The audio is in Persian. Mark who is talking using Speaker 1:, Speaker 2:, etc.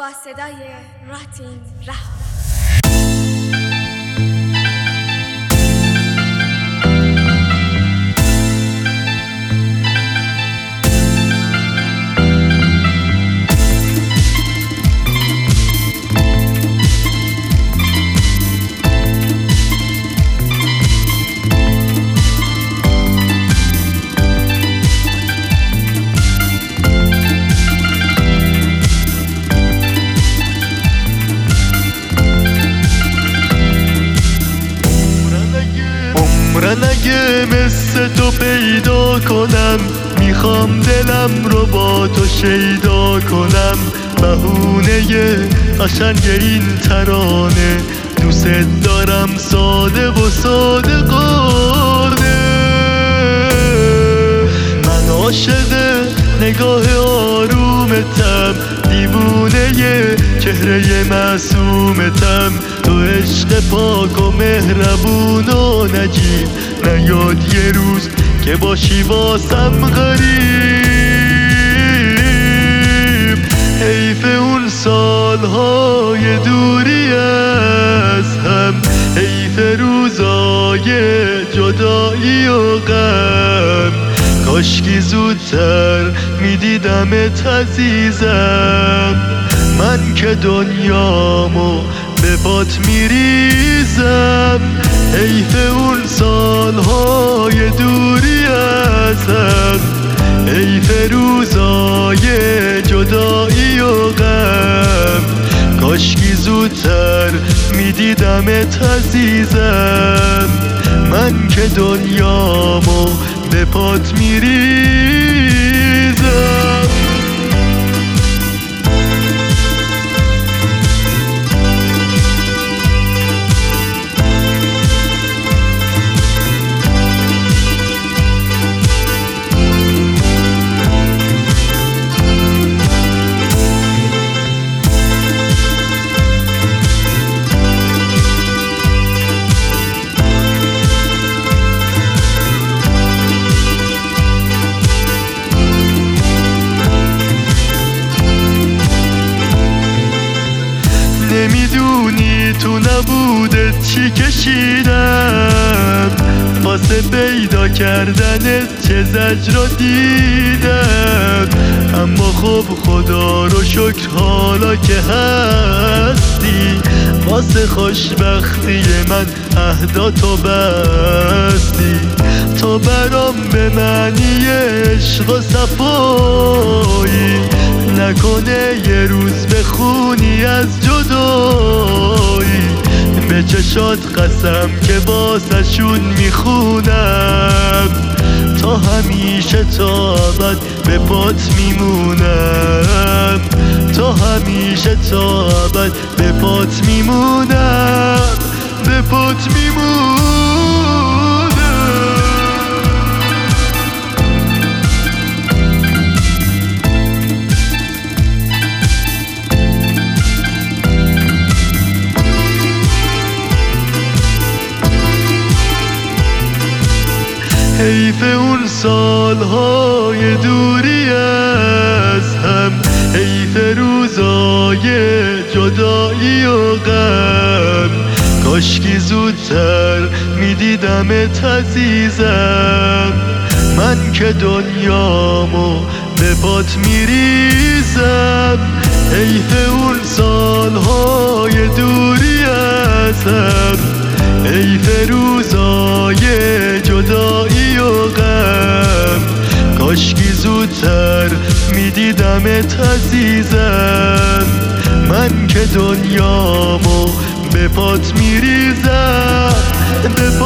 Speaker 1: با صدای راتین رها.
Speaker 2: عمرن اگه مثل تو پیدا کنم، میخوام دلم رو با تو شیدا کنم. بهونه قشنگ این ترانه، دوست دارم ساده و صادقانه. من عاشق نگاه آرومتم، دیوونه چهره معصومتم. تو عشق پاک و مهربون و نجیب، نیاد یه روز که باشی واسم غریب. حیف اون سالهای دوری از هم، حیف روزای جدایی و غم. کاشکی زودتر میدیدمت عزیزم، من که دنیامو به پات میریزم. حیف اون سالهای دوری ازم، حیف روزای جدایی و غم. کاشکی زودتر میدیدمت عزیزم، من که دنیامو به پات میریزم. نمیدونی تو نبودت چی کشیدم، واسه پیدا کردنت چه زجر رو دیدم. اما خب خدا رو شکر حالا که هستی، واسه خوشبختی من عهداتو بستی. تو برام به معنی عشق و صفایی، نکنه یه روز بخونی از جدایی. به چشات قسم که واسه شون میخونم، تا همیشه تا ابد به پات میمونم. تا همیشه تا ابد به پات میمونم، به پات میمونم. حیف اون سالهای دوری از هم، حیف روزای جدایی و غم. کاشکی زودتر میدیدمت عزیزم، من که دنیامو به پات میریزم. حیف اون سالهای دوری از هم، حیف روزای جدایی و غم. کاشکی زودتر میدیدمت عزیزم، من که دنیامو به پات میریزم، به